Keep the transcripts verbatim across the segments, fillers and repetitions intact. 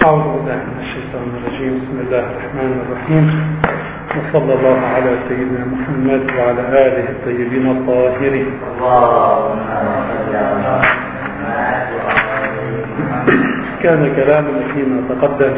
أعوذ بالله من الشيطان الرجيم. بسم الله الرحمن الرحيم، وصلى الله على سيدنا محمد وعلى آله الطيبين الطاهرين. كان كلامنا فيما تقدم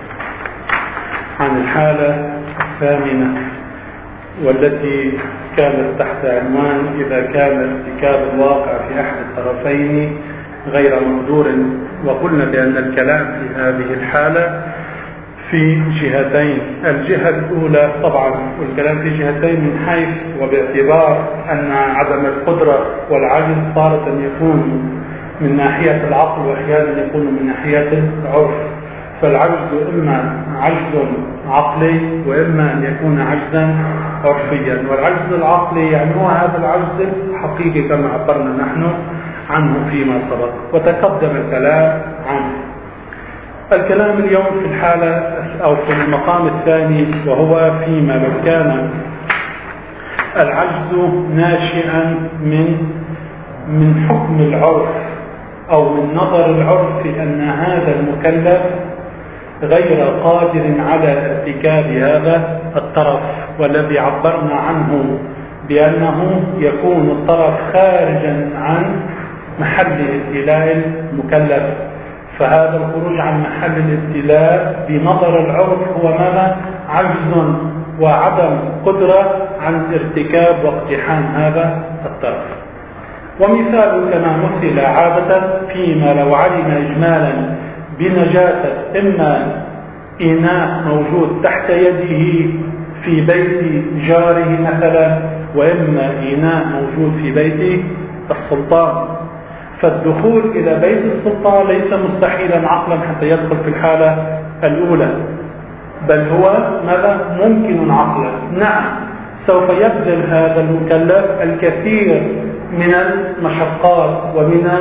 عن الحالة الثامنة، والتي كانت تحت عنوان إذا كان ارتكاب الواقع في أحد الطرفين غير مقدور. وقلنا بأن الكلام في هذه الحالة في جهتين. الجهة الأولى طبعا والكلام في جهتين من حيث وباعتبار أن عدم القدرة والعجز صارت أن يكون من ناحية العقل وأحيانا يكون من ناحية العرف. فالعجز إما عجز عقلي وإما أن يكون عجزا عرفيا. والعجز العقلي يعني هو هذا العجز الحقيقي كما عبرنا نحن عنه فيما سبق وتقدم الكلام عنه. الكلام اليوم في الحالة أو في المقام الثاني، وهو فيما لو كان العجز ناشئا من من حكم العرف أو من نظر العرف أن هذا المكلف غير قادر على ارتكاب هذا الطرف، والذي عبرنا عنه بأنه يكون الطرف خارجا عن محل ابتلاء المكلف. فهذا الخروج عن محل الابتلاء بنظر العرف هو ماذا؟ عجز وعدم قدرة عن ارتكاب واقتحام هذا الطرف. ومثال كما مثل عادة فيما لو علم إجمالا بنجاسة إما إناء موجود تحت يده في بيت جاره مثلا، وإما إناء موجود في بيت السلطان. فالدخول إلى بيت السلطان ليس مستحيلا عقلا حتى يدخل في الحالة الأولى، بل هو ماذا؟ ممكن عقلا. نعم، سوف يبذل هذا المكلف الكثير من المشقات ومن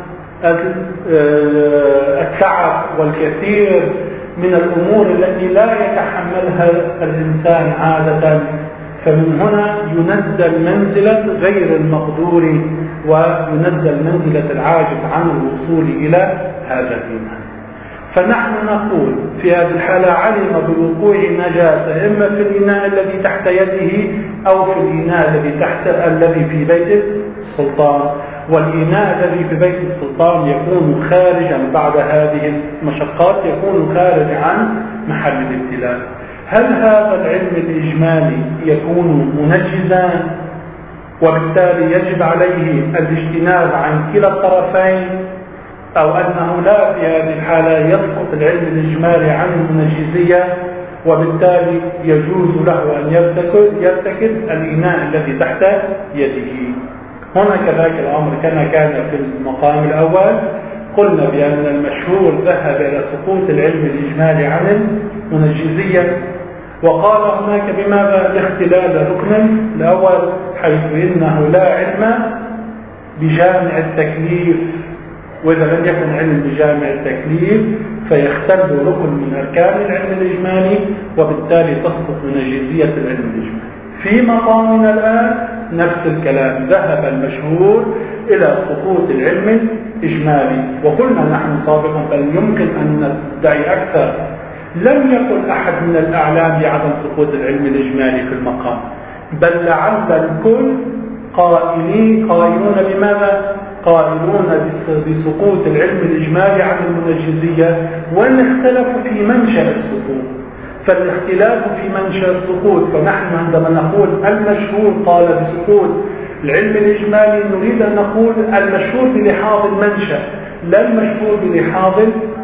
التعب والكثير من الأمور التي لا يتحملها الإنسان عادة. فمن هنا ينزل منزلة غير المقدور وينزل منزلة العاجز عن الوصول إلى هذا الإيمان. فنحن نقول في هذه الحالة علم بوقوع نجاسة إما في الإناء الذي تحت يده أو في الإناء الذي تحت الذي في بيت السلطان. والإناء الذي في بيت السلطان يكون خارجا بعد هذه المشقات، يكون خارج عن محل الابتلاء. هل هذا العلم الإجمالي يكون منجزا وبالتالي يجب عليه الاجتناب عن كلا الطرفين، أو أنه لا في هذه الحالة يسقط العلم الإجمالي عن المنجزية وبالتالي يجوز له أن يرتكب الإناء الذي تحت يده؟ هنا كذلك الأمر كما كان في المقام الأول. قلنا بأن المشهور ذهب إلى سقوط العلم الإجمالي عن المنجزية، وقال هناك بماذا؟ لاختلال ركن الأول، حيث إنه لا علم بجامع التكليف، وإذا لم يكن علم بجامع التكليف فيختل ركن من أركان العلم الإجمالي وبالتالي تسقط منجزية العلم الإجمالي. في مقامنا الآن نفس الكلام، ذهب المشهور إلى سقوط العلم الإجمالي. وقلنا نحن سابقا بل يمكن أن ندعي أكثر، لم يقل أحد من الأعلام بعدم سقوط العلم الإجمالي في المقام، بل لعل الكل قائلين قائلون بماذا؟ قائلون بسقوط العلم الإجمالي عن المنجزية، وأن اختلفوا في منشأ السقوط. فالاختلاف في منشأ السقوط، فنحن عندما نقول المشهور قال بسقوط العلم الإجمالي نريد أن نقول المشهور بلحاظ المنشأ لا المشهور بلحاظ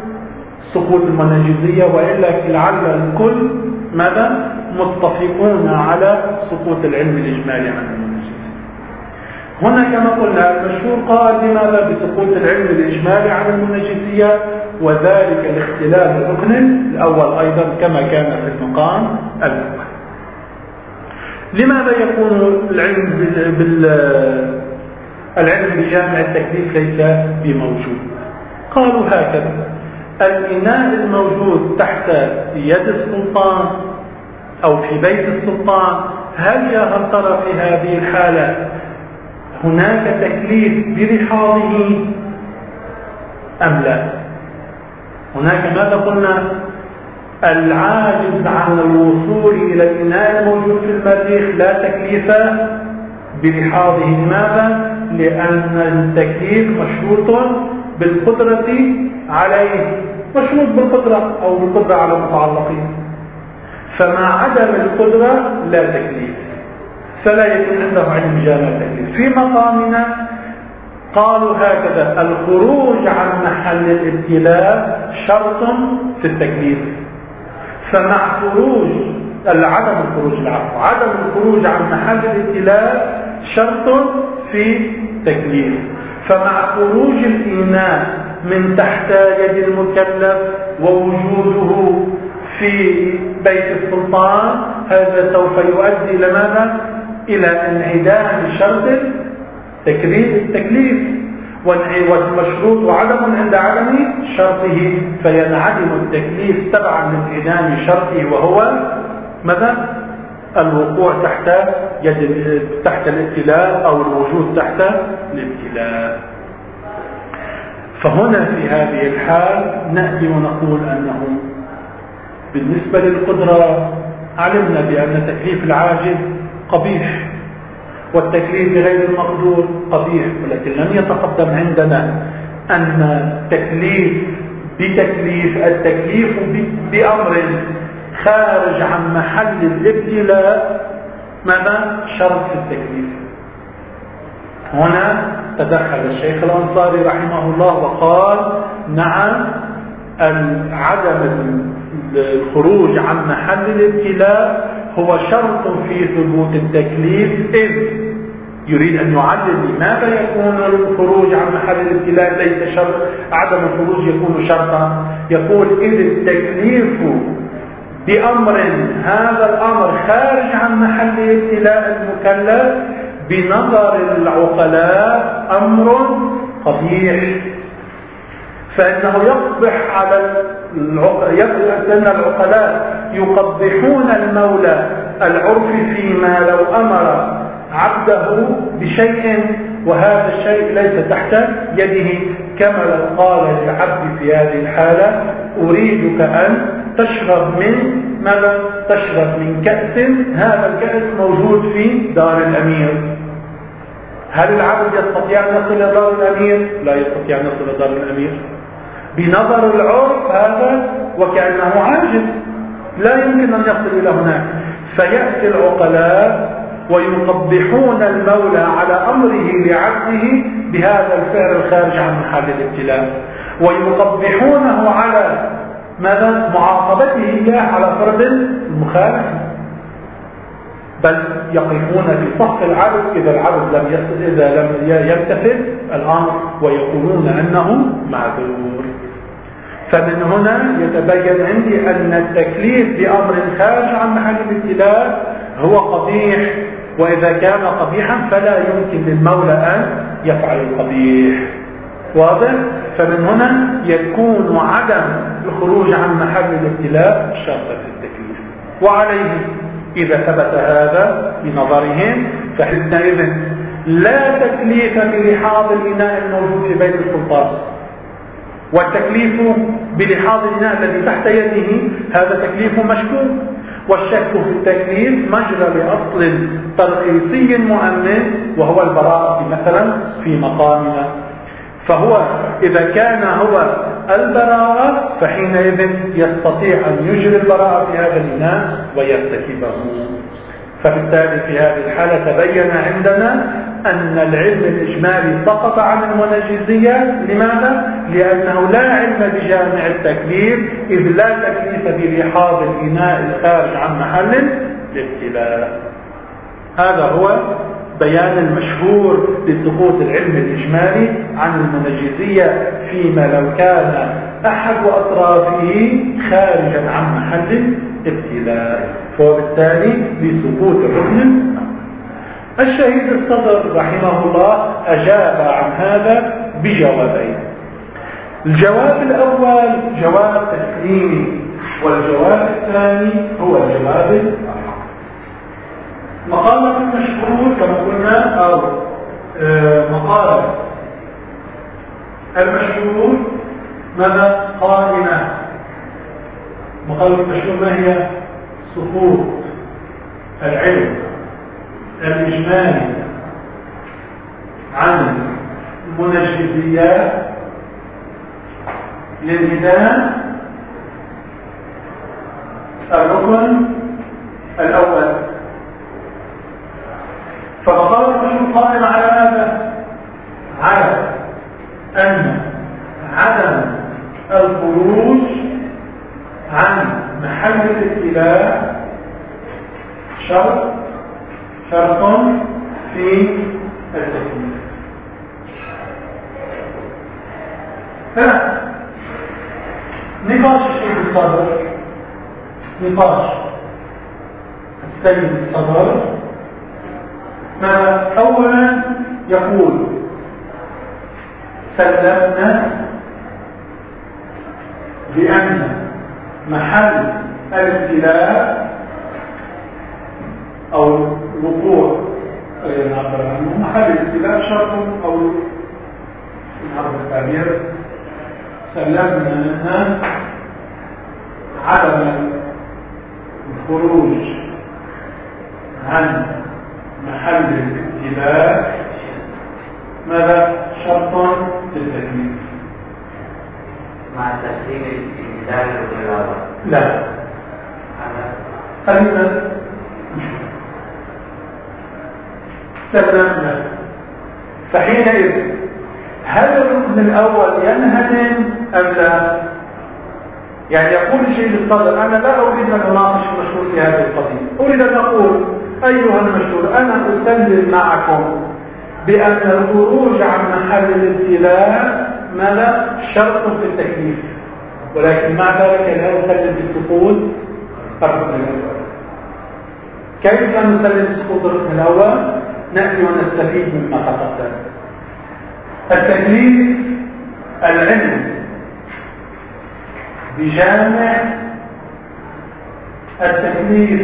سقوط المنجزية، وإلا لعل الكل ماذا؟ متفقون على سقوط العلم الإجمالي عن المنجزية. هنا كما قلنا المشهور قال لماذا بسقوط العلم الإجمالي عن المنجزية، وذلك لاختلاف الركن الأول أيضا كما كان في المقام الأول. لماذا يكون العلم بال العلم بجامع التكليف ليس بموجود؟ قالوا هكذا: الإناء الموجود تحت يد السلطان أو في بيت السلطان، هل يا هل ترى في هذه الحالة هناك تكليف بلحاظه أم لا؟ هناك ماذا قلنا؟ العاجز عن الوصول إلى الإناء الموجود في المريخ لا تكليف بلحاظه. لماذا؟ لأن التكليف مشروط بالقدرة عليه، مشروط بالقدرة أو بالقدرة على المتعلقين، فمع عدم القدرة لا تكليف، فلا يكون عنده علم جامع التكليف. في مقامنا قالوا هكذا: الخروج عن محل الابتلاء شرط في التكليف، فمع خروج عدم الخروج العفو عدم الخروج عن محل الابتلاء شرط في تكليف، فمع خروج الإناء من تحت يد المكلف ووجوده في بيت السلطان هذا سوف يؤدي إلى ماذا؟ إلى انعدام شرط التكليف، والمشروط عدم عند عدم شرطه، فينعدم التكليف تبعا لانعدام شرطه، وهو ماذا؟ الوقوع تحت يد تحت الابتلاء او الوجود تحت الابتلاء. فهنا في هذه الحال نأتي ونقول أنه بالنسبة للقدرة علمنا بأن تكليف العاجز قبيح والتكليف بغير المقدور قبيح، ولكن لم يتقدم عندنا أن تكليف بتكليف التكليف بأمر خارج عن محل الابتلاء ماذا؟ شرط التكليف. هنا تدخل الشيخ الأنصاري رحمه الله وقال: نعم، عدم الخروج عن محل الابتلاء هو شرط في ثبوت التكليف، إذ يريد أن يعلل لماذا يكون الخروج عن محل الابتلاء ليس شرط، عدم الخروج يكون شرطا. يقول: إذ التكليف بأمر هذا الأمر خارج عن محل ابتلاء المكلف بنظر العقلاء أمر قبيح، فإنه يقبح على لأن العقلاء يقبحون المولى العرف فيما لو أمر عبده بشيء وهذا الشيء ليس تحت يده، كما لو قال للعبد في هذه الحالة: أريدك أن تشرب من ماذا؟ تشرب من كأس، هذا الكأس موجود في دار الأمير. هل العبد يستطيع أن يصل إلى دار الأمير؟ لا يستطيع أن يصل إلى دار الأمير. بنظر العرف هذا وكأنه عاجز، لا يمكن أن يصل إلى هناك. فيأتي العقلاء ويقبحون المولى على أمره لعبده بهذا الفعل الخارج عن محل الابتلاء، ويقبحونه على ماذا؟ معاقبته إياه على فرض المخالف، بل يقفون في صف العبد إذا العبد لم يصل إذا لم يمتثل الأمر ويقولون أنه معذور. فمن هنا يتبين عندي أن التكليف بأمر خارج عن محل الابتلاء هو قبيح، وإذا كان قبيحا فلا يمكن للمولى أن يفعل القبيح. واضح؟ فمن هنا يكون عدم الخروج عن محل الابتلاء شرطا في التكليف. وعليه إذا ثبت هذا بنظرهم فحينئذ لا تكليف بلحاظ الإناء الموجود في بيت السلطان، والتكليف بلحاظ الإناء الذي تحت يده هذا تكليف مشكوك، والشك في التكليف مجرى لأصل تلخيصي مؤمن وهو البراءة مثلا في مقامنا. فهو إذا كان هو البراءة فحينئذ يستطيع أن يجري البراءة في هذا الإناء ويرتكبه. فبالتالي في هذه الحالة تبين عندنا أن العلم الإجمالي سقط عن المنجزية. لماذا؟ لأنه لا علم بجامع التكليف، إذ لا تكليف بلحاظ الإناء الخارج عن محل الابتلاء. هذا هو بيان المشهور لسقوط العلم الإجمالي عن المنجزية فيما لو كان أحد أطرافه خارجا عن محل ابتلاء، وبالتالي لسقوط الركن. الشهيد الصدر رحمه الله أجاب عن هذا بجوابين. الجواب الأول جواب تسليمي، والجواب الثاني هو الجواب الحق. مقالة المشهور كما قلنا أو مقالة المشهور ماذا؟ قائمة. مخالفة المشروع ما هي؟ سقوط العلم الإجمالي عن المنجزيات للإنسان الركن الأول. فمقام المشروع قائم على ماذا؟ على أن عدم الخروج عن محل الابتلاء شرط شرط في التكليف. نقاش الشيء الصدر، نقاش السيد الصدر. ما أولا يقول سلمنا بأن محل الابتلاء أو الوقوع نعبر عنه محل الابتلاء شرط أو نعبر التعبير سلمنا منها عدم الخروج عن محل الابتلاء ماذا؟ شرط للتكليف مع تسليم الابتلاء للرياضة. لا خلينا سلمنا. فحينئذ هل الركن الأول ينهدم أم لا؟ يعني يقول الشيء للصدر أنا لا أريد أن أناقش المشهور في هذه القضية، أريد أن أقول أيها المشهور أنا أسلم معكم بأن الخروج عن محل الابتلاء ماذا؟ شرط في التكليف، ولكن مع ذلك لا أسلم بسقوط الركن الأول. كيف لا نسلم بسقوط الركن الأول؟ نأتي ونستفيد مما تقدم. التكليف العلم بجامع التكليف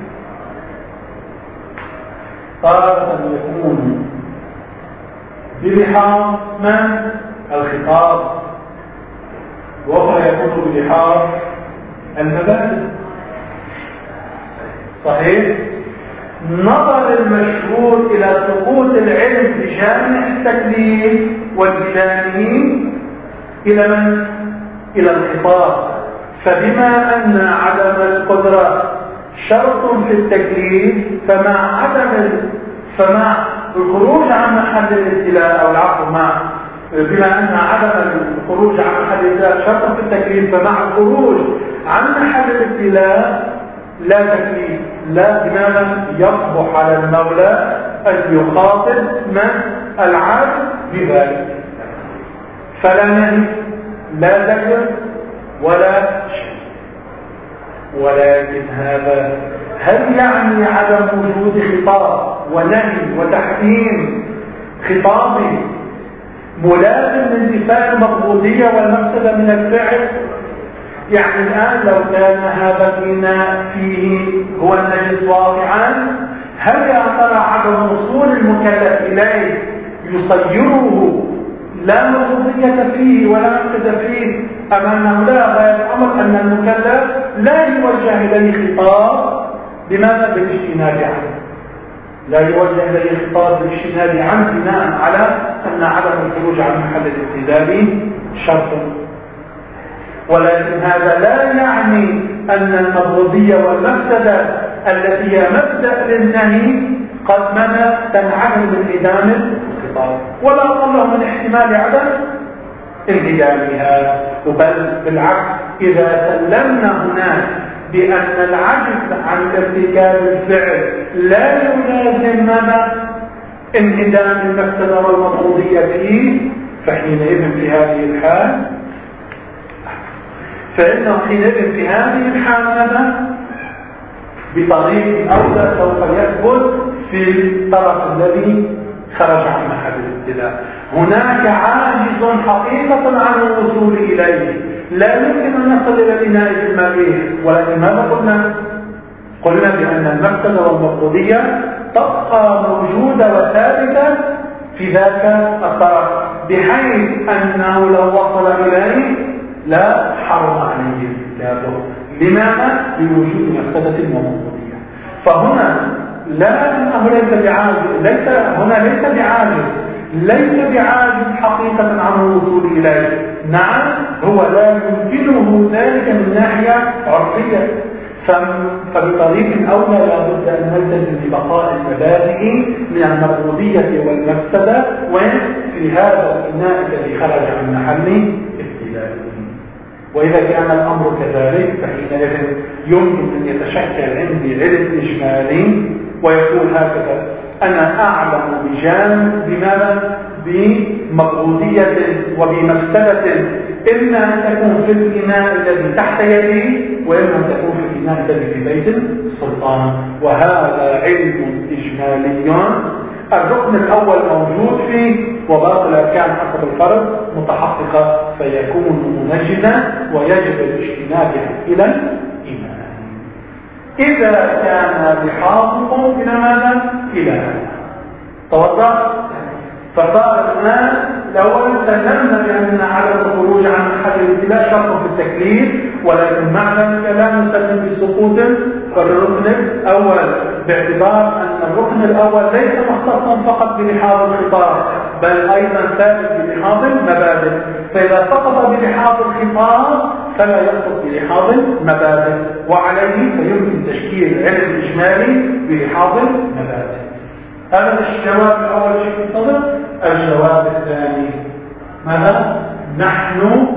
تارة يكون بلحاظ من؟ الخطاب، وأخرى يكون بلحاظ المبادئ. صحيح؟ نظر المشهور إلى سقوط العلم بجامع التكليف والبدانه إلى من؟ إلى الخطاب. فبما أن عدم القدرة شرط في التكليف فمع عدم فمع الخروج عن محل الابتلاء أو العفو مع بما أن عدم الخروج عن محل الابتلاء شرط في التكليف فمع الخروج عن محل الابتلاء لا تكليف. لا، لماذا؟ يصبح على المولى أن يخاطب من؟ العبد بذلك. فلا نهي لا ذكر ولا شيء. ولكن هذا هل يعني عدم وجود خطاب ونهي وتحكيم خطابي ملازم لانتفاء المقبوضية والمفسدة من الفعل؟ يعني الآن لو كان هذا فينا فيه هو النجس واقعا، هل يا ترى عدم وصول المكلف إليه يصيره لا مقبوضية فيه ولا مفسدة فيه أمامه؟ لا، غاية الأمر أن المكلف لا يوجه إليه خطاب بماذا؟ بالاجتناب عنه. لا يوجه إليه خطاب بالاجتناب عنه بناء على أن عدم الخروج عن محل الابتلاء شرط. ولكن هذا لا يعني أن المقبوضية والمفسدة التي هي مبدأ للنهي قد ماذا؟ تنعدم من انهدام الخطاب، ولا أقل من احتمال عدم انهدامها. بل بالعكس، إذا سلمنا هناك بأن العجز عن ارتكاب الفعل لا يلازم ماذا؟ انهدام المفسدة والمقبوضية فيه، فحينئذ في هذه الحال فإنه حينئذ في هذه الحال ماذا؟ بطريق أولى سوف يثبت في الطرف الذي خرج عن محل الابتلاء. هناك عاجز حقيقة عن الوصول إليه، لا يمكن أن نصل إلى الإناء المائي. ولكن ماذا قلنا؟ قلنا بأن المفسدة والمقبوضية تبقى موجودة وثابتة في ذاك الطرف، بحيث أنه لو وصل إليه لا حرم عليه ارتكابه. لماذا؟ لوجود مفسدة ومقصودية. فهنا لا انه ليس بعاجز، ليس هنا ليس بعاجز ليس بعاجز حقيقة عن الوصول اليه. نعم هو لا يمكنه ذلك من ناحية عرفية، فبطريق أولى لابد أن نلتزم ببقاء المبادئ من المرغوبية والمفسدة وفي هذا الإناء الذي خرج عن محل ابتلاء. وإذا كان الأمر كذلك فحينئذ يمكن أن يتشكل عندي علم إجمالي ويقول هكذا: أنا أعلم بجانب بماذا؟ بمقصودية وبمفسدة، إما أن تكون في الإناء الذي تحت يدي وإما أن تكون في الإناء الذي في بيت السلطان. وهذا علم إجمالي الركن الأول موجود فيه وباقي الأركان حسب الفرض متحققة، فيكون منجزا ويجب الاجتناب إلى الإيمان. إذا كان بحاضكم إلى ماذا؟ إلى توضأ. فصار الآن الأول سلمنا بأن عدم الخروج عن محل الابتلاء شرط في التكليف، ولكن مع ذلك لا نسلم بسقوط فالركن الأول، باعتبار أن الركن الأول ليس مختصا فقط بلحاظ الخطاب بل أيضا ثابت بلحاظ المبادئ. فإذا سقط بلحاظ الخطاب فلا يسقط بلحاظ المبادئ، وعليه فيمكن تشكيل علم إجمالي بلحاظ المبادئ. هذا الجواب الأول شيء الصدر. الجواب الثاني ماذا؟ نحن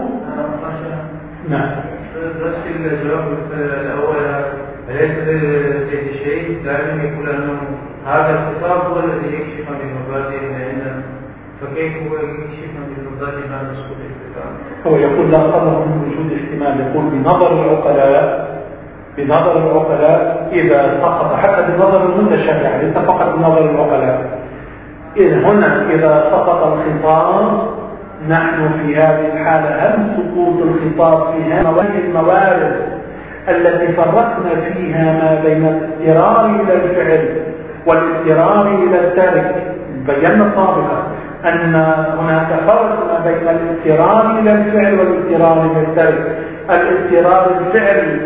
نعم بس الجواب الأول أليس سيد الشيء دائما يقول أنه هذا الخطاب هو الذي يكشف عن المبادئ عندنا، فكيف هو يكشف عن المبادئ بعد سقوط الخطاب؟ هو يقول لا قدر من وجود احتمال، يقول بنظر العقلاء بنظر العقلاء إذا سقط، حتى بنظر المتشرع ليس فقط بنظر العقلاء، إذ هنا إذا سقط الخطاب نحن في هذه الحالة هل سقوط الخطاب في هذه الموارد التي فرقنا فيها ما بين الاضطرار إلى الفعل والاضطرار إلى الترك؟ بينا سابقا أن هناك فرق ما بين الاضطرار إلى الفعل والاضطرار إلى الترك. الاضطرار الفعل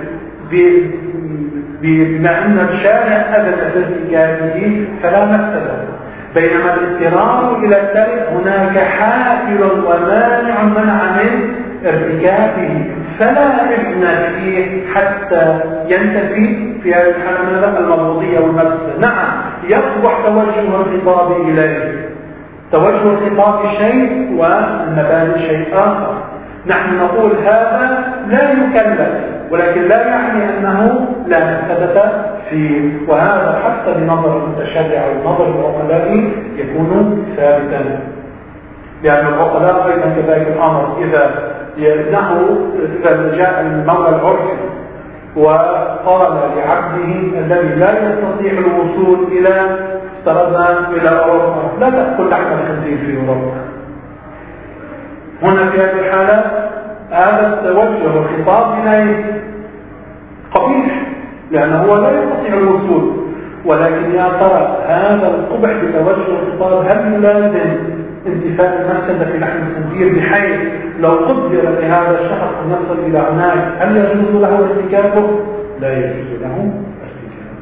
بما أن الشارع أذن بارتكابه فلا مفسدة، بينما الاضطرار إلى الترك هناك حافل ومانع منع من ارتكابه فلا إذن فيه حتى ينتفي في هذه الحالة المرضية والمفسدة. نعم يصبح توجه الخطاب إليه، توجه الخطاب شيء والمبادئ شيء آخر. نحن نقول هذا لا يكلف، ولكن لا يعني أنه لا مفسدة فيه، وهذا حتى بنظر المتشرع ونظر العقلاء يكون ثابتا، لأن العقلاء أيضا كذلك الأمر. إذا يأنه إذا جاء المولى العرفي وقال لعبده الذي لا يستطيع الوصول إلى افترضنا إلى أوروبا لا تأكل لحم الخنزير في أوروبا، هنا في هذه الحالة هذا التوجه الخطاب إليه قبيح لأنه هو لا يستطيع الوصول. ولكن يا ترى هذا القبح بتوجه الخطاب هل يلازم انتفاء المفسدة في لحم الخنزير، بحيث لو قدر لهذا الشخص أن يصل إلى هناك هل يجوز له ارتكابه؟ لا يجوز له ارتكابه.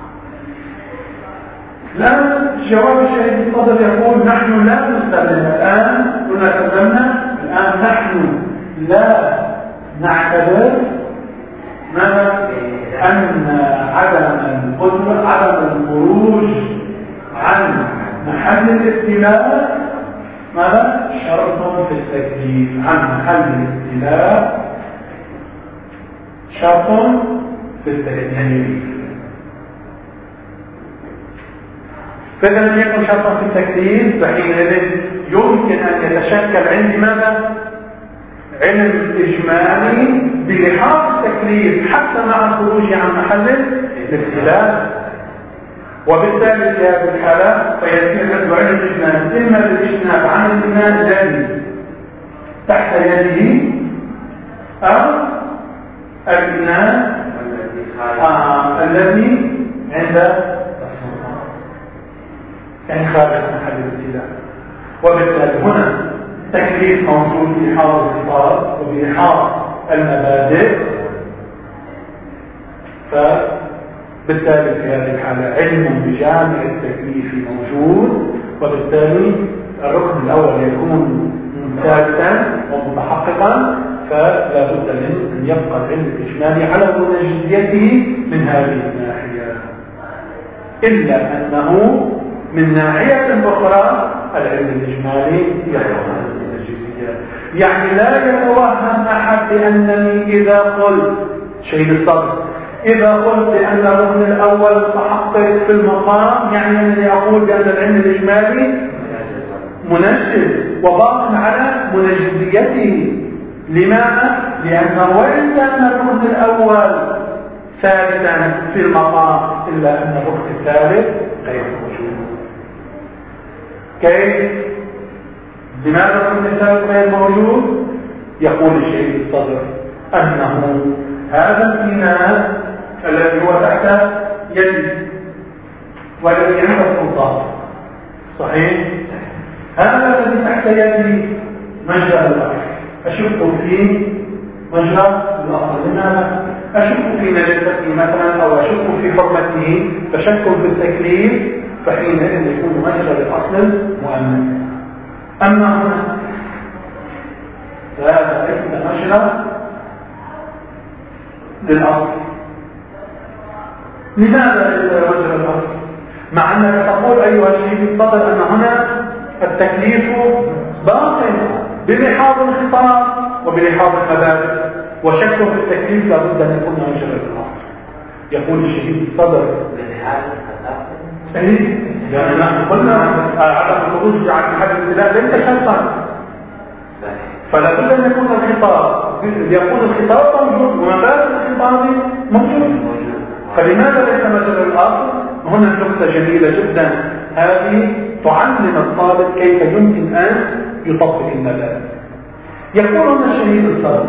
الآن جواب الشهيد الصدر يقول نحن لا نستلم الآن كنا تسلمنا الآن نحن لا نعتبر ماذا؟ أن عدم القدرة عدم الخروج عن محل الابتلاء ماذا؟ شرط في التكليف، عن محل الابتلاء شرط في التكليف. فإذا لم يكن شرطا في التكليف فحينئذ يمكن أن يتشكل عندي ماذا؟ علم إجمالي بلحاظ التكليف حتى مع الخروج عن محل الابتلاء، وبالتالي في هذه الحالة فيتم عنده علم إجمالي إما بالاجتناب عن الإيمان الذي تحت يده أو الإيمان آه الذي عند السلطان يعني خارج محل الابتلاء. وبالتالي هنا تكليف موجود بلحاظ الخطاب وبلحاظ المبادئ، فبالتالي في هذه الحالة علم بجامع التكليف موجود، وبالتالي الركن الأول يكون ثابتا ومتحققا، فلا بد من أن يبقى العلم الإجمالي على مناجزيته من هذه الناحية، إلا أنه من ناحية أخرى العلم الإجمالي يحكم المناجزية. يعني لا يتوهم أحد بأنني إذا قلت شيء الصدر إذا قلت بأن الركن الأول متحقق في المقام، يعني أنني أقول بأن العلم الإجمالي منجز وباق على منجزيته. لماذا؟ لأنه وإن كان الركن الأول ثابتا في المقام إلا أن الركن الثالث غير موجود. كيف؟ لماذا الركن الثالث غير موجود؟ يقول الشيخ الصدر أنه هذا الإيمان الذي هو تحت يدي والذي عند السلطان صحيح؟ هذا الذي تحت يدي مجرى الأصل أشك فيه مجرى الأصل. لماذا؟ أشك في نجاسته مثلا أو أشك في حرمته، فشك في التكليف، فحينئذ يكون مجرى الأصل مؤمن. أما هنا فهذا ليس مجرى للأصل. لماذا ليس مجرى الأصل؟ مع أنك تقول أيها الشيخ الصدر أن هنا التكليف باطل بلحاظ الخطاب وبلحاظ المبادئ، وشك في التكليف لابد أن يكون مجرى الأصل. يقول الشهيد الصدر بلحاظ الخطاب أي يعني نحن قلنا عدم الخروج عن حد الابتلاء ليس شرطا، فلا بد أن يكون الخطاب يكون الخطاب موجود ومبادئ الخطاب موجود. فلماذا ليس مجرى الأصل؟ هنا نقطة جميلة جدا، هذه تعلم الطالب كيف يمكن أن يطبق المبادئ. يقول هنا الشهيد الصدر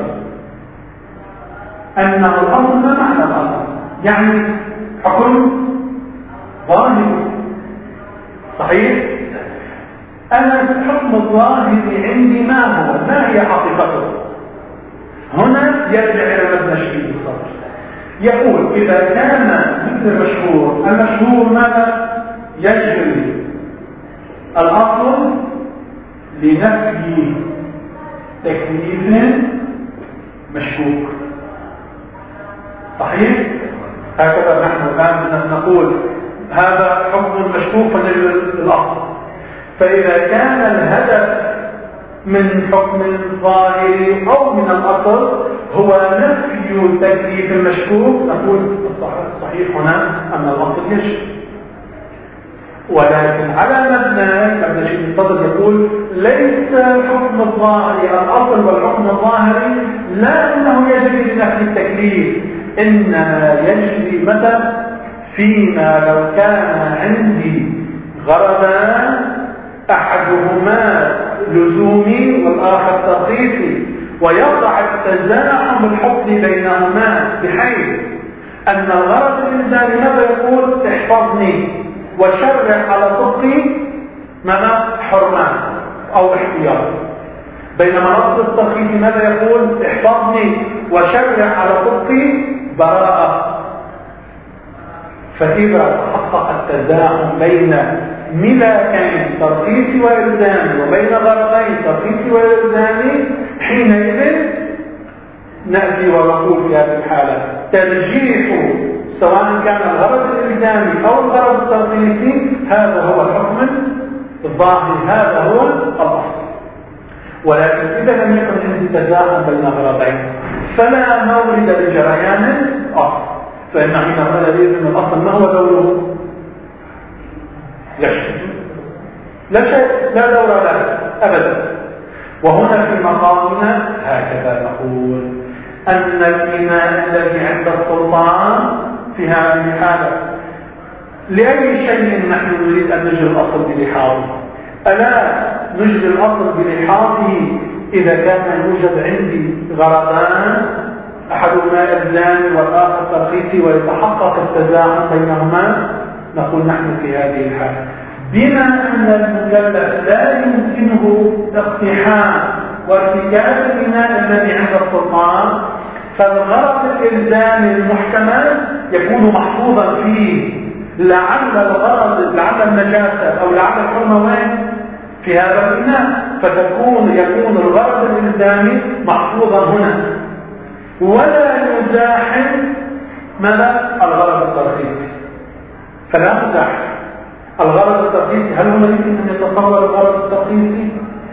أن الأصل ما معنى الأصل؟ يعني حكم ظاهر صحيح؟ أنا الحكم الظاهر عندي ما هو؟ ما هي حقيقته؟ هنا يرجع إلى مبنى الشهيد الصدر، يقول إذا كان مثل المشهور، المشهور ماذا؟ يجري الأصل لنفي تكليف مشكوك صحيح؟ هكذا نحن الآن نقول هذا حكم مشكوك فنجد الأصل. فإذا كان الهدف من حكم ظاهر أو من الأصل هو نفي تكليف المشكوك، نقول الصحيح هنا أن الأصل يجري. ولكن على مبنى مبنى شيخ الصدر يقول ليس الحكم الظاهري الأصل، والحكم الظاهري لا أنه يجري لنفي التكليف، إنما يجري متى؟ فيما لو كان عندي غرضان أحدهما لزومي والآخر تخصيصي، ويقع التزاحم الحكم بينهما بحيث أن الغرض الإنساني ماذا يقول؟ احفظني وشرع على طبقي ماذا؟ حرمان أو احتياط، بينما رفض التخصيص ماذا يقول؟ احفظني وشرع على طبقي براءة. فإذا تحقق التزاحم بين ملاكين ترخيصي وإلزامي وبين غرضين ترخيصي وإلزامي، حينئذ نأتي ونقول في هذه الحالة ترجيح سواء كان الغرض الإلزامي أو الغرض الترخيصي، هذا هو الحكم الظاهر، هذا هو الأصل. ولكن إذا لم يكن عندي تزاحم بين غرضين فلا مورد لجريان الأصل، فإن حينما الذي الأصل ما هو دوره؟ لا شيء، لا شيء، لا دور له أبدا. وهنا في مقامنا هكذا نقول أن الإيمان الذي عند السلطان في هذه الحالة لأي شيء نحن نريد أن نجري الأصل بلحاظه؟ ألا نجري الأصل بلحاظه إذا كان يوجد عندي غرضان أحدهما إلزامي والآخر ترخيصي ويتحقق التزاحم بينهما، نقول نحن في هذه الحالة بما أن المكلف لا يمكنه اقتحام وارتكاب البناء الذي عند السلطان، فالغرض الإلزامي المحتمل يكون محفوظا فيه. لعل الغرض لعل النجاسة أو لعل الحرمة وين؟ في هذا البناء، فتكون يكون الغرض الإلزامي محفوظا هنا، ولا يزاحم ماذا؟ الغرض الترخيصي. فلا تزاحم الغرض الترخيصي. هل هنا يمكن أن يتصور الغرض الترخيصي؟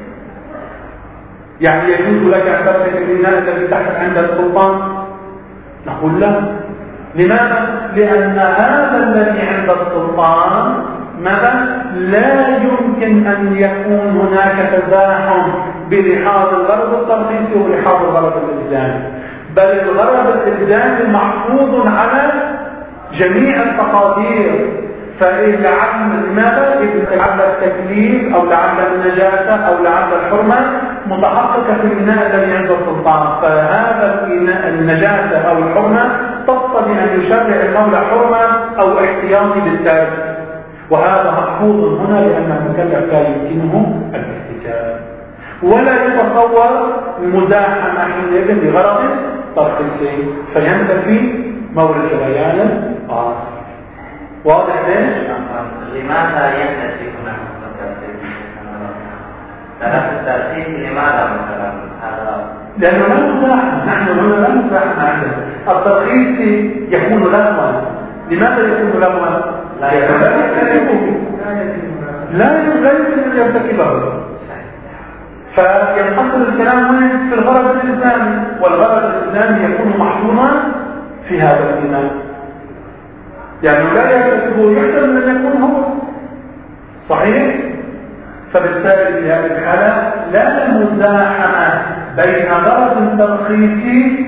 يعني يجوز لك أن تترك البناء الذي تحت عند السلطان؟ نقول لا. لماذا؟ لأن هذا الذي عند السلطان ماذا؟ لا يمكن أن يكون هناك تزاحم بلحاظ الغرض الترخيصي ولحاظ الغرض الإلزامي، بل الغرض الإلزامي محفوظ على جميع التقادير. فإذا لعل لماذا؟ إذا لعل التكليف أو لعل النجاسة أو لعل الحرمة متحققة في البناء الذي عند السلطان، فهذا النجاسة أو الحرمة تقتضي أن يشرع المولى حرمة أو احتياطي بالتالي، وهذا محفوظ هنا لأن المكلف لا يمكنه الاحتكام، ولا يتصور مزاحمة حينئذ بغرض ترخيصي فينتفي مورد بيان آخر. واضح ليش؟ لماذا ينتفي هنا الترخيص؟ طرف الترخيص لماذا مثلا هذا؟ لأنه لا مزاحمة، نحن هنا لا مزاحمة عندنا. الترخيص يكون لغوا. لماذا يكون لغوا؟ لا يرتكبه، لا يمكن أن يرتكبه، فينحصر الكلام وين؟ في الغرض الإسلامي، والغرض الإسلامي يكون محصورا في هذا البناء، يعني لا يرتكبه، يحتمل أن يكون هو صحيح. فبالتالي في هذه الحالة لا مزاحمة بين غرض ترخيصي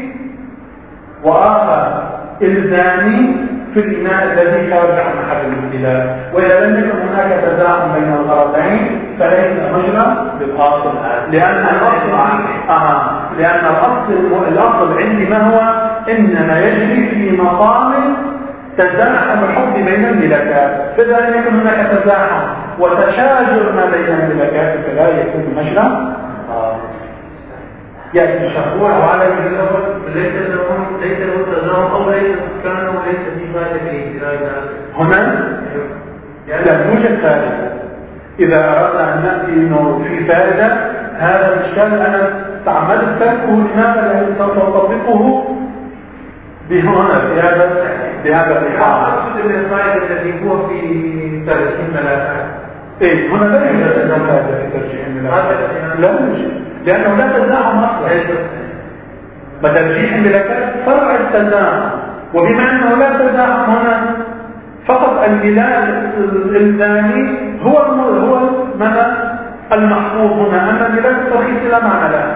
وآخر إلزامي في البناء الذي خارج عن محل الابتلاء. وإذا لم يكن هناك تزاحم بين الغرضين فليس مجرى للأصل، لأن الأصل آه لأن الأصل الأصل عندي ما هو؟ إنما يجري في مقام تزاحم الحكم بين الملكات، فإذا لم يكن هناك تزاحم وتشاجر ما بين الملكات فلا يكون مجرى آه. يعني الشهوة وعلى الأول ليس له ليس له تزاحم أو ليس كان وليس في فائدة هنا لا يوجد فائدة. إذا أردنا أن نأتي إنه في فائدة هذا الإشكال أنا تعمدت تركه لماذا لأنه سوف أطبقه بهنا بهذا بهذا الإحاطة. أقصد أن الفائدة التي هو في ترجيح الملاكات. إيه هنا لا يوجد فائدة في ترجيح الملاكات، لا يوجد لأنه لا تزاحم أصلا. فترجيح الملاكات فرع التزاحم، وبما أنه لا تزاحم هنا فقط الميلاد الإلزامي هو هو ماذا المحفوظ هنا، أما الميلاد الترخيصي لا معنى له.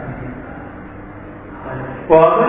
واضح؟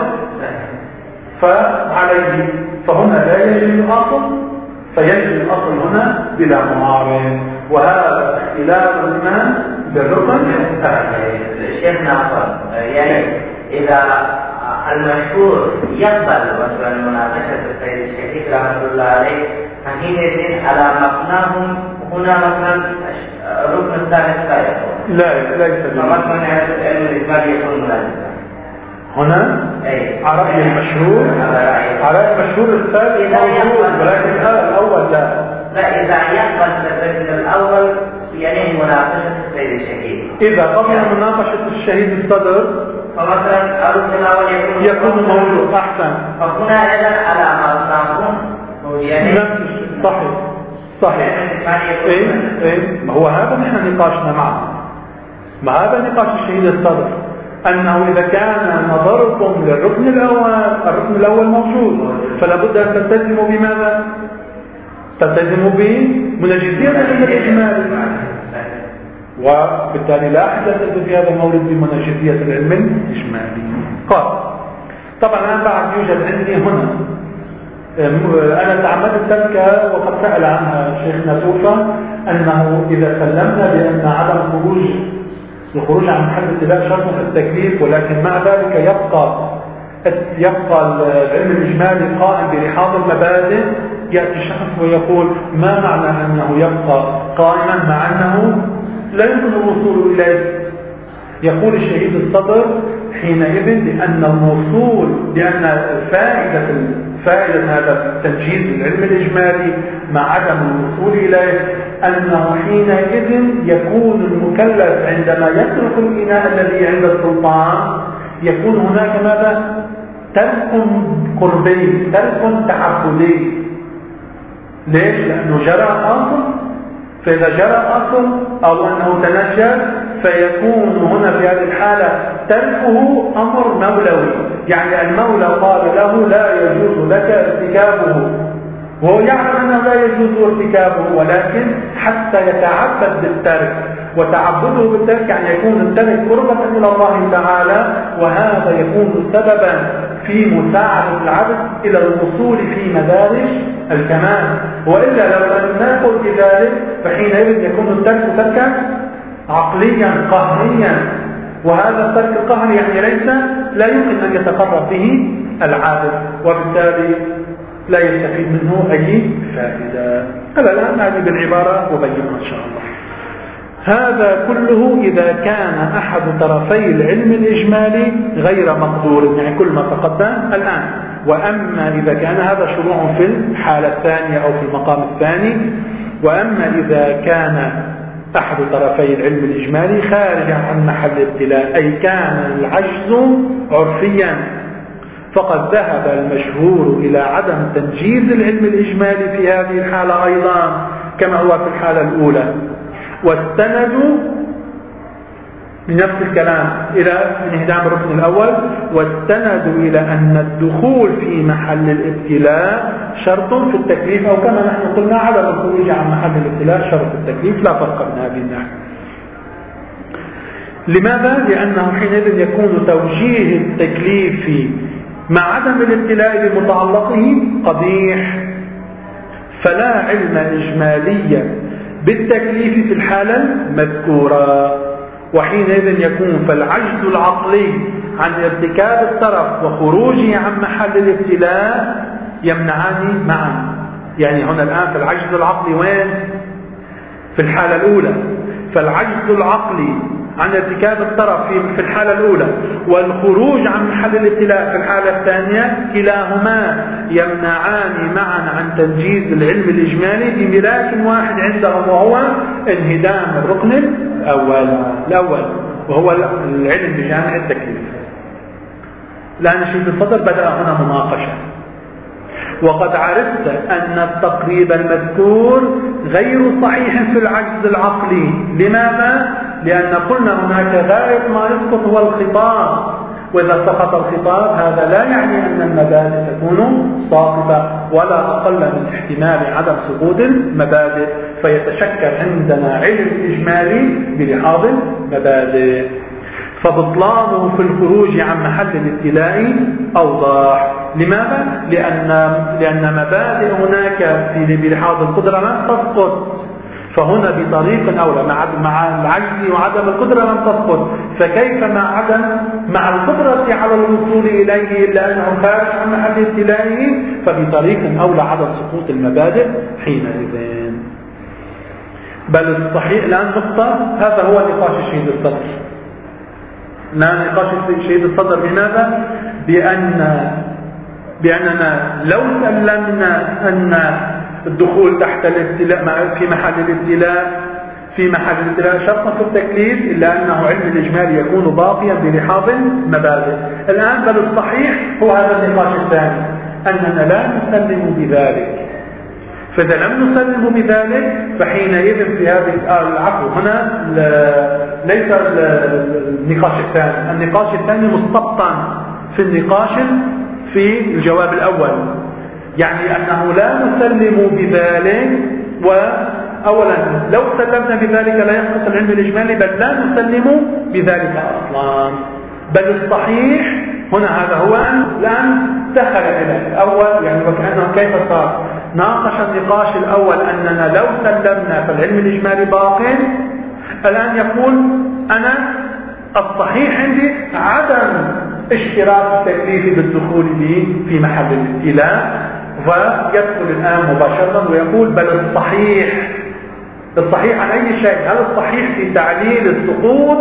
فعليه فهنا لا يجري الأصل، فيجري الأصل هنا بلا معارض، وهذا اختلاف الإيمان بالركن شيخنا أفضل. يعني إذا المشهور يقبل مثلا مناقشة السيد الشهيد رحمة الله عليه فحينئذ على مبناهم هنا مثلا الركن الثالث لا يكون. لا ليس فمثلا علم الإجمال يكون ملازما هنا على رأي المشهور على المشهور الثالث موجود، ولكن هذا الأول لا. لا إذا يقبل الركن الأول يعني مناقشة السيد الشهيد. إذا قبل مناقشة الشهيد الصدر فمثلا الركن الأول يكون يكون موجود أحسن. فهنا إذا على مبناهم يعني صحيح صحيح. إيه إيه ما هو هذا نحن نقاشنا معه، ما هذا نقاش الشهيد الصدر، أنه إذا كان نظركم للركن الأول الركن الأول موجود فلا بد أن تلتزموا بماذا؟ تلتزموا بمنجزية الإجمال، وبالتالي لا أحد يلتزم في هذا المورد بمنجزية العلم الإجمالي. قال طبعا أنا بعد يوجد عندي هنا أنا تعمدت تلك وقد سأل عنها شيخنا توفى أنه إذا سلمنا بأن عدم خروج الخروج عن محل الابتلاء شرط في التكليف، ولكن مع ذلك يبقى يبقى العلم الإجمالي قائم بلحاظ المبادئ، يأتي شخص ويقول ما معنى أنه يبقى قائما مع أنه لا يمكن الوصول إليه؟ يقول الشهيد الصدر حينئذ لأن الوصول لأن فائدة فائدة هذا التنجيز العلم الإجمالي مع عدم الوصول إليه أنه حينئذ يكون المكلف عندما يترك الإناء الذي عند السلطان يكون هناك ماذا؟ ترك قربي، ترك تعبدي. ليش؟ لأنه جرى أصل، فإذا جرى أصل أو أنه تنجز فيكون هنا في هذه الحالة تركه أمر مولوي، يعني المولى قال له لا يجوز لك ارتكابه، وهو يعلم أنه لا يجوز ارتكابه، ولكن حتى يتعبد بالترك، وتعبده بالترك يعني يكون الترك قربة إلى الله تعالى، وهذا يكون سببا في مساعدة العبد إلى الوصول في مدارج الكمال. وإلا لو لم نقل بذلك فحينئذ يكون الترك تركا عقليا قهريا، وهذا الترك القهري يعني ليس لا يمكن أن يتقرب به العابد، وبالتالي لا يستفيد منه أي فائدة. الآن هذه بالعبارة وبينها إن شاء الله. هذا كله إذا كان أحد طرفي العلم الإجمالي غير مقدور، يعني كل ما تقدم الآن. وأما إذا كان هذا شروع في الحالة الثانية أو في المقام الثاني، وأما إذا كان أحد طرفي العلم الإجمالي خارج عن محل الابتلاء، أي كان العجز عرفيا، فقد ذهب المشهور إلى عدم تنجيز العلم الإجمالي في هذه الحالة أيضا كما هو في الحالة الأولى، واستندوا بنفس الكلام إلى انهدام الركن الأول، واستندوا إلى أن الدخول في محل الابتلاء شرط في التكليف، أو كما نحن قلنا عدم الخروج عن محل الابتلاء شرط في التكليف، لا فرق بين هذه الناحية. لماذا؟ لأنه حينئذ يكون توجيه التكليف مع عدم الابتلاء بمتعلقه قبيح، فلا علم إجماليا بالتكليف في الحالة المذكورة، وحينئذ يكون فالعجز العقلي عن ارتكاب الطرف وخروجه عن محل الابتلاء يمنعان معا. يعني هنا الآن في العجز العقلي وين؟ في الحالة الأولى، فالعجز العقلي عن ارتكاب الطرف في الحالة الأولى والخروج عن محل الابتلاء في الحالة الثانية كلاهما يمنعان معا عن تنجيز العلم الإجمالي بملاك واحد عندهم، وهو انهدام الركن الأول الأول وهو العلم بجامع التكليف. لأن الشيخ الصدر بدأ هنا مناقشة، وقد عرفت أن التقريب المذكور غير صحيح في العجز العقلي. لماذا؟ لأن قلنا هناك غاية ما يسقط هو الخطاب، وإذا سقط الخطاب هذا لا يعني أن المبادئ تكون ساقطة، ولا أقل من احتمال عدم سقوط المبادئ، فيتشكل عندنا علم إجمالي بلحاظ المبادئ، فبطلانه في الخروج عن محل الابتلاء أوضح. لماذا؟ لأن لأن مبادئ هناك في بلحاظ القدرة لم تسقط، فهنا بطريق أولى مع مع العجز وعدم القدرة لم تسقط، فكيف مع عدم مع القدرة على الوصول إليه إلا أنه خارج عن محل ابتلائه، فبطريق أولى عدم سقوط المبادئ حينئذ. بل الصحيح الآن نقطة، هذا هو نقاش الشهيد الصدر. الآن نقاش الشهيد الصدر بماذا؟ بأن بأننا لو سلمنا أن الدخول تحت الابتلاء في محل الابتلاء في محل الابتلاء شرطا في التكليف، إلا أنه علم الإجمال يكون باقيا بلحاظ مبادئ. الآن بل الصحيح هو هذا النقاش الثاني، أننا لا نسلم بذلك. فإذا لم نسلم بذلك فحينئذ في هذه العفو هنا ليس النقاش الثاني، النقاش الثاني مستبطن في النقاش في الجواب الأول، يعني أنه لا نسلم بذلك. وأولا لو سلمنا بذلك لا يسقط العلم الإجمالي، بل لا نسلم بذلك أصلا. بل الصحيح هنا هذا هو الآن دخل إلى الأول، يعني وكأنه كيف صار ناقش النقاش الأول أننا لو سلمنا فالعلم الإجمالي باق، الآن يقول أنا الصحيح عندي عدم اشتراك التكليف بالدخول به في محل الابتلاء، ويدخل الآن مباشرة ويقول بل الصحيح الصحيح عن أي شيء؟ هل الصحيح في تعليل السقوط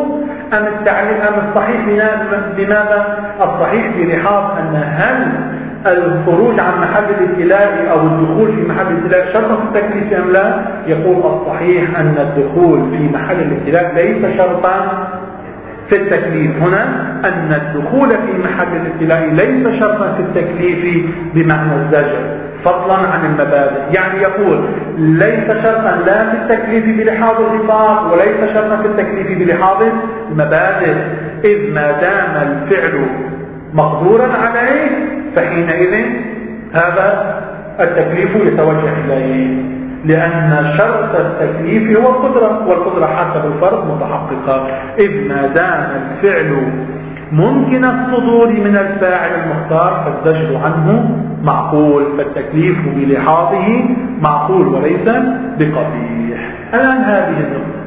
أم التعليل أم الصحيح بماذا؟ الصحيح بلحاظ أن هل الخروج عن محل الابتلاء أو الدخول في محل الابتلاء شرط في التكليف أم لا؟ يقول الصحيح أن الدخول في محل الابتلاء ليس شرطا في التكليف. هنا أن الدخول في محل الابتلاء ليس شرطا في التكليف بمعنى الزجر فضلا عن المبادئ. يعني يقول ليس شرطا لا في التكليف بلحاظ الإطلاق وليس شرطا في التكليف بلحاظ المبادئ، إذ ما دام الفعل مقدورا عليه فحينئذ هذا التكليف يتوجه إليه، لأن شرط التكليف هو القدرة، والقدرة حسب الفرض متحققة، إذ ما دام الفعل ممكن الصدور من الفاعل المختار فالزجر عنه معقول، فالتكليف بلحاظه معقول وليس بقبيح. الآن هذه النقطة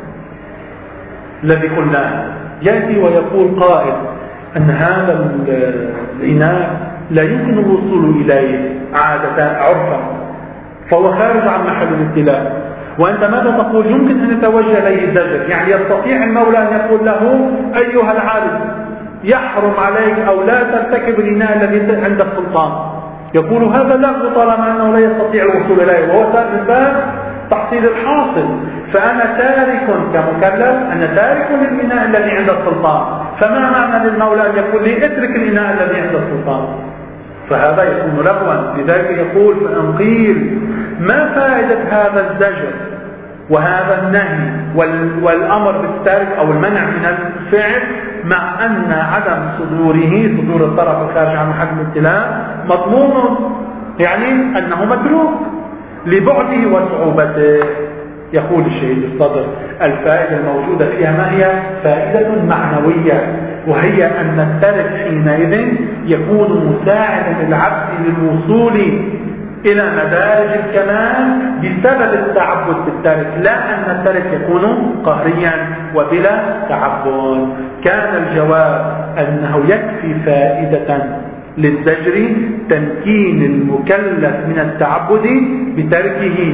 الذي قلناه يأتي ويقول قائل أن هذا الإناء لا يمكن الوصول إليه عادة عرفا فهو خارج عن محل الابتلاء، وأنت ماذا تقول؟ يمكن أن يتوجه إليه الزجر، يعني يستطيع المولى أن يقول له أيها العالم يحرم عليك أو لا ترتكب الإناء الذي عند السلطان، يقول هذا لغو طالما أنه لا يستطيع الوصول إليه، وهو من باب تحصيل الحاصل، فأنا تارك كمكلف أنا تارك للإناء الذي عند السلطان، فما معنى للمولى أن يقول لي اترك الإناء الذي عند السلطان؟ فهذا يكون لغوا. لذلك يقول فإن قيل ما فائدة هذا الزجر وهذا النهي والأمر بالترك أو المنع من الفعل مع أن عدم صدوره صدور الطرف الخارج عن محل الابتلاء مضمون، يعني أنه متروك لبعده وصعوبته. يقول الشهيد الصدر الفائدة الموجودة فيها ما هي؟ فائدة معنوية، وهي أن الترك حينئذ يكون مساعدا للعبد للوصول إلى مدارج الكمال بسبب التعبد بالترك، لا أن الترك يكون قهريا وبلا تعبد. كان الجواب أنه يكفي فائدة للزجر تمكين المكلف من التعبد بتركه.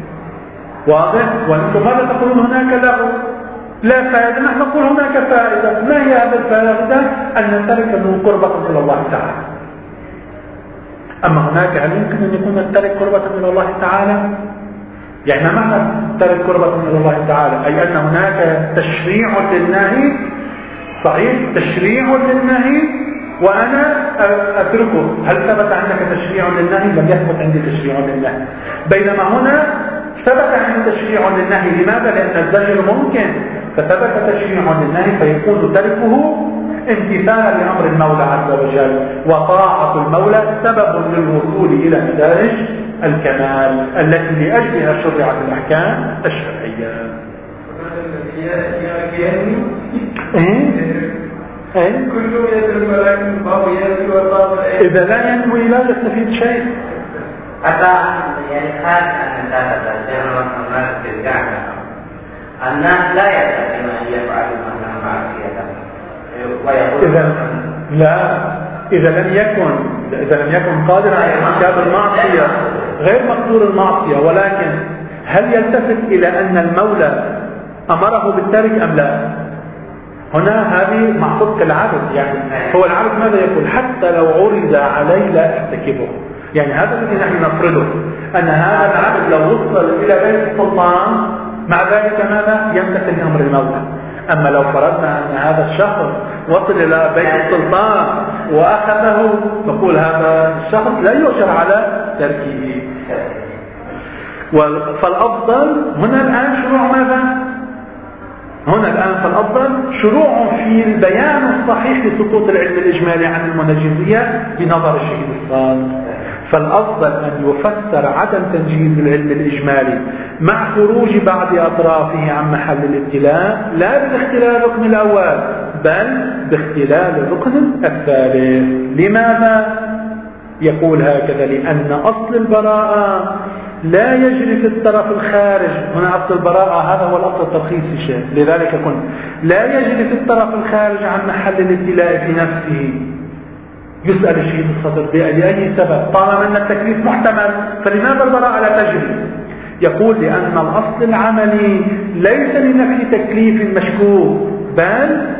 واضح؟ وأنتم ماذا تقولون هناك لغو لا فائدة؟ نحن نقول هناك فائدة. ما هي هذه الفائدة؟ أن الترك له قربة إلى الله تعالى. أما هناك هل يمكن أن يكون الترك قربة إلى الله تعالى؟ يعني ما معنى الترك قربة إلى الله تعالى؟ أي أن هناك تشريع للنهي، صحيح تشريع للنهي وأنا أتركه. هل ثبت عندك تشريع للنهي؟ لم يثبت عندي تشريع للنهي. بينما هنا ثبت عندي تشريع للنهي. لماذا؟ لأن الزجر ممكن، فثبت تشريع للنهي فيكون تركه امتثالا لأمر المولى عز وجل، وطاعة المولى سبب للوصول إلى مدارج الكمال التي لأجلها شرعت الأحكام الشرعية. إيه؟ كله يدرس ولكن باب يدرس والباب إذا لا ينوي لا يستفيد شيء. حتى يعني هذا أن هذا الشيء ما ترجعنا الناس لا يستطيعون أن يفعلوا ما معصية ويقول إذا لا إذا لم يكن إذا لم يكن قادرا على ارتكاب المعصية غير مقدور المعصية، ولكن هل يلتفت إلى أن المولى أمره بالترك أم لا؟ هنا هذه محطوط كالعبد، يعني هو العبد ماذا يقول؟ حتى لو عرض علي لا ارتكبه. يعني هذا الذي نحن نفرضه أن هذا العبد لو وصل إلى بيت السلطان مع ذلك ماذا؟ يمتثل أمر المولى. أما لو فرضنا أن هذا الشخص وصل إلى بيت السلطان وأخذه نقول هذا الشخص لا يؤجر على تركه. فالأفضل هنا الآن شروع ماذا؟ هنا الآن فالأفضل شروع في البيان الصحيح لسقوط العلم الإجمالي عن المنجزية بنظر الشهيد الصادق. فالأفضل أن يفسر عدم تنجيز العلم الإجمالي مع خروج بعض أطرافه عن محل الابتلاء لا باختلال الركن الأول بل باختلال الركن الثالث. لماذا؟ يقول هكذا: لأن أصل البراءة لا يجري في الطرف الخارج. هنا أصل البراءة هذا هو الأصل الترخيصي الشيء، لذلك قلنا لا يجري في الطرف الخارج عن محل الابتلاء في نفسه. يسأل الشهيد الصدر لأي سبب؟ طالما أن التكليف محتمل فلماذا البراءة لا تجري؟ يقول: لأن الأصل العملي ليس لنفي تكليف مشكوك بل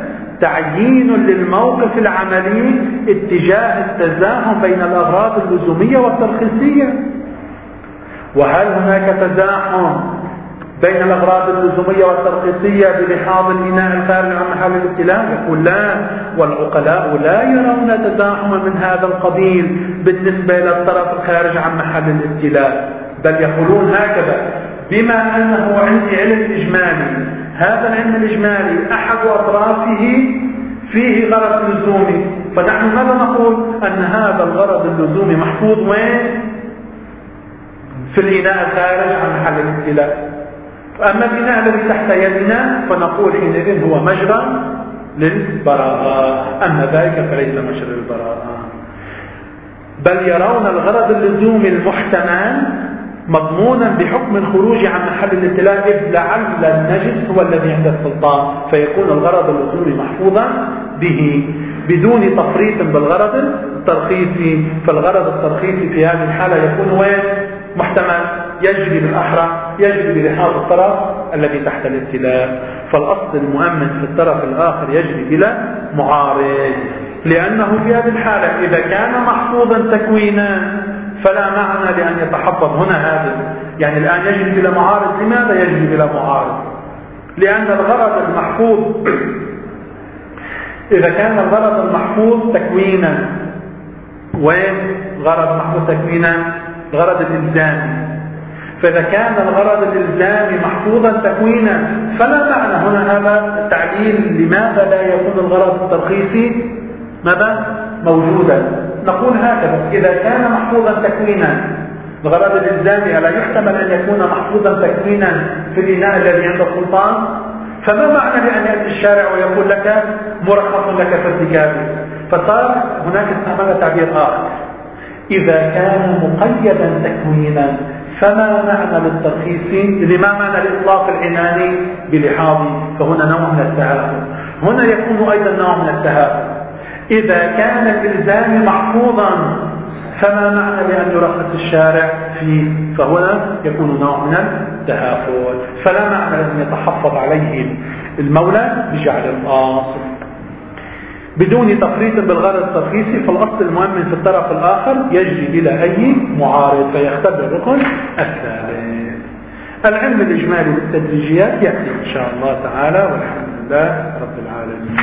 تعيين للموقف العملي اتجاه التزاحم بين الأغراض اللزومية والترخيصية. وهل هناك تزاحم بين الأغراض اللزومية والترخيصية بلحاظ الإناء الخارج عن محل الابتلاء؟ يقول لا، والعقلاء لا يرون تزاحما من هذا القبيل بالنسبة إلى الطرف الخارج عن محل الابتلاء، بل يقولون هكذا: بما أنه عندي علم إجمالي، هذا العلم الإجمالي أحد أطرافه فيه غرض لزومي، فنحن ماذا نقول؟ أن هذا الغرض اللزومي محفوظ وين؟ في الإناء الخارج عن محل الابتلاء. أما الإناء الذي تحت يدنا فنقول حينئذ هو مجرى للبراءة، أما ذلك فليس مجرى للبراءة. بل يرون الغرض اللزومي المحتمل مضمونا بحكم الخروج عن محل الابتلاء، إذ لعل النجس هو الذي عند السلطان، فيكون الغرض اللزومي محفوظا به بدون تفريط بالغرض الترخيصي. فالغرض الترخيصي في هذه الحالة يكون وين؟ محتمل، يجري بالأحرى، يجري بلحاظ الطرف الذي تحت الابتلاء. فالأصل المؤمن في الطرف الآخر يجري بلا معارض، لأنه في هذه الحالة إذا كان محفوظا تكوينا فلا معنى لأن يتحفظ هنا هذا، يعني الآن يجري بلا معارض. لماذا يجري بلا معارض؟ لأن الغرض المحفوظ إذا كان الغرض المحفوظ تكوينا، وين غرض محفوظ تكوينا؟ غرض الإلزامي. فإذا كان الغرض الإلزامي محفوظا تكوينا فلا معنى هنا هذا التعليل لماذا لا يكون الغرض الترخيصي ماذا؟ موجودا. نقول هكذا: إذا كان محفوظا تكوينا الغرض الإلزامي ألا يحتمل أن يكون محفوظا تكوينا في الإناء الذي عند السلطان؟ فما معنى لأن يأتي الشارع ويقول لك مرخص لك في ارتكابه؟ فصار هناك استعمال تعبير آخر: إذا كان مقيدا تكوينا فما معنى للترخيص؟ لما معنى الإطلاق العناني بلحاظ؟ فهنا نوع من التهافت. هنا يكون أيضا نوع من التهافت. إذا كان الإلزام محفوظا فما معنى بأن يرخص الشارع فيه؟ فهنا يكون نوع من التهافت. فلا معنى أن يتحفظ عليه المولى بجعل الأصل بدون تفريط بالغرض الترخيصي. فالأصل المؤمن في الطرف الآخر يجري بلا أي معارض فيختبر الركن الثالث. العلم الإجمالي والتدريجيات يأتي إن شاء الله تعالى، والحمد لله رب العالمين.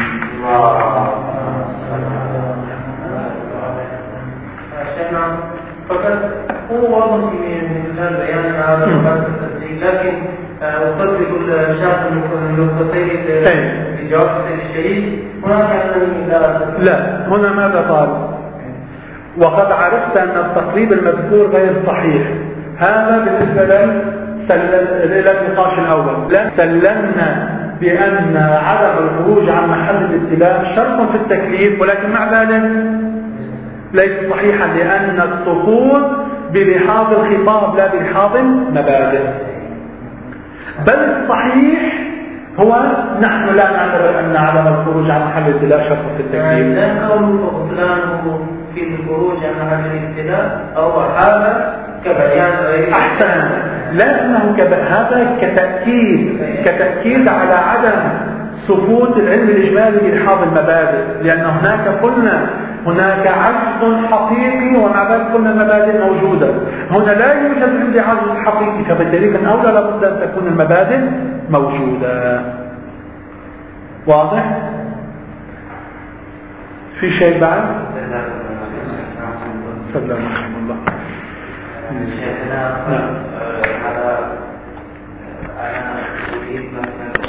فقد هو واضح من خلال بيان هذا البحث التدريج، لكن أصدق الشاف النقطتين لجواب الشهيد هناك لا. هنا ماذا قال؟ وقد عرفت أن التقريب المذكور غير صحيح. هذا بالنسبة إلى النقاش الأول. لا سلمنا بأن عدم الخروج عن محل الابتلاء شرط في التكليف، ولكن مع ذلك ليس صحيحا لأن السقوط بلحاظ الخطاب لا بلحاظ المبادئ. بل الصحيح هو نحن لا نعتبر أن عدم الخروج عن محل الابتلاء شرط في التكليف. لا قوله بطلانه في الخروج عن محل الابتلاء أو حالة كبيان غير أحسن، لا أنه كب... هذا كتأكيد كتأكيد على عدم سقوط العلم الإجمالي بلحاظ المبادئ، لأن هناك قلنا هناك عجز حقيقي ومع ذلك قلنا المبادئ موجودة. هنا لا يوجد عندي عجز حقيقي، فبالتالي من أولى لابد أن تكون المبادئ موجودة. واضح؟ في شيء بعد؟ سلام عليكم الله. شيخنا هذا أنا أريد مثلا